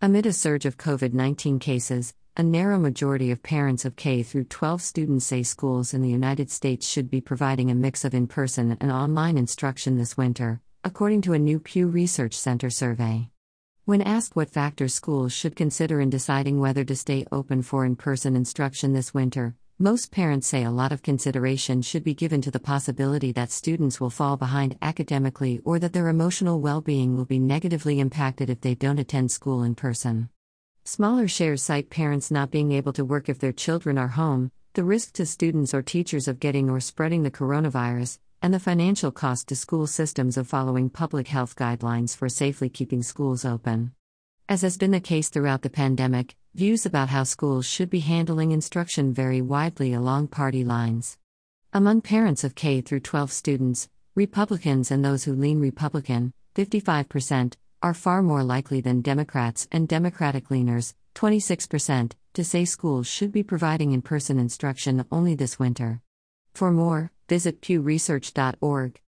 Amid a surge of COVID-19 cases, a narrow majority of parents of K-12 students say schools in the United States should be providing a mix of in-person and online instruction this winter, according to a new Pew Research Center survey. When asked what factors schools should consider in deciding whether to stay open for in-person instruction this winter, most parents say a lot of consideration should be given to the possibility that students will fall behind academically or that their emotional well-being will be negatively impacted if they don't attend school in person. Smaller shares cite parents not being able to work if their children are home, the risk to students or teachers of getting or spreading the coronavirus, and the financial cost to school systems of following public health guidelines for safely keeping schools open. As has been the case throughout the pandemic, views about how schools should be handling instruction vary widely along party lines. Among parents of K-12 students, Republicans and those who lean Republican, 55%, are far more likely than Democrats and Democratic leaners, 26%, to say schools should be providing in-person instruction only this winter. For more, visit pewresearch.org.